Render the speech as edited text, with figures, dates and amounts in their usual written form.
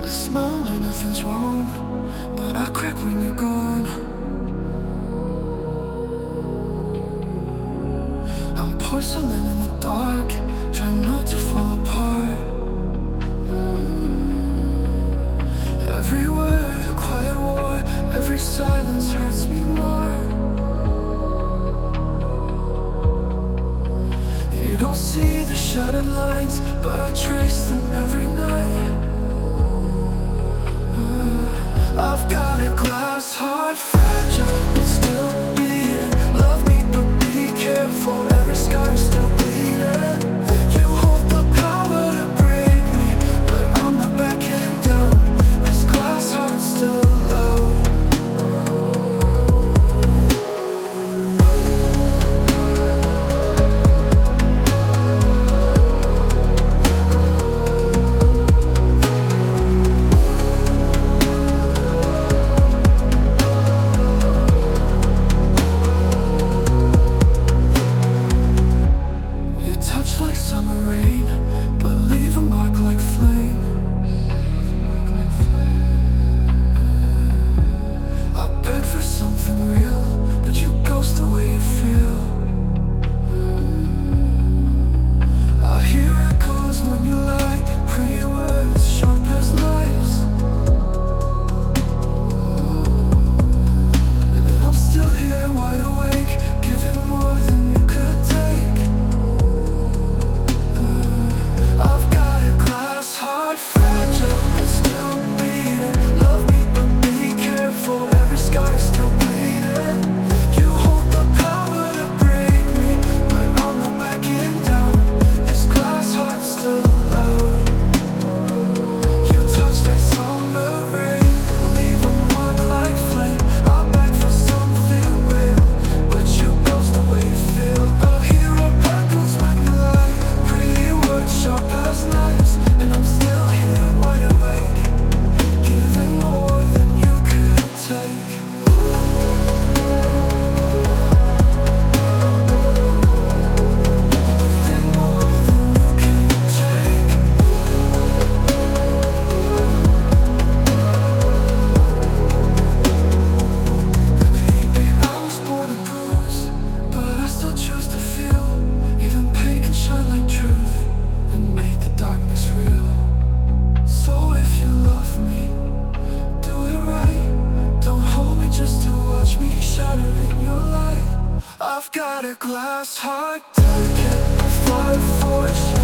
smile like nothing's wrong, but I crack when you're gone. I'm porcelain in the dark, trying not to fall apart. Every word a quiet war, every silence hurts me more. You don't see the shattered lines, but I trace them every night. I've got a glass heart, fragile but still beating. Love me but be careful, every scar is still bleeding. You hold the power to break me, but I'm not backing down. This glass heart's still loud. Like summer rain, but leave a mark like flame. I beg for something real, but you ghost the way you feel. I hear echoes when you lie, pretty words sharp as knives. And I'm still here wide awake, giving more than you could take. I've got a glass heart, fragile but still beating. Love me but be careful, every scar is still bleeding. You hold the power to break me, but I'm not backing down. This glass heart's still loud. You touch that summer rain, leave a mark like flame. I beg for something real, but you ghost the way you feel. I hear our echoes when you lie, pretty words sharp as knives. And I'm still here wide awake, giving more than you could take. Giving more than you could take. Baby, I was born to bruise, but I still choose to feel. Even pain can shine like truth and make the darkness real. So if you love me, do it right. Don't hold me just to watch me shatter in your light. I've got a glass heart, delicate, fire force.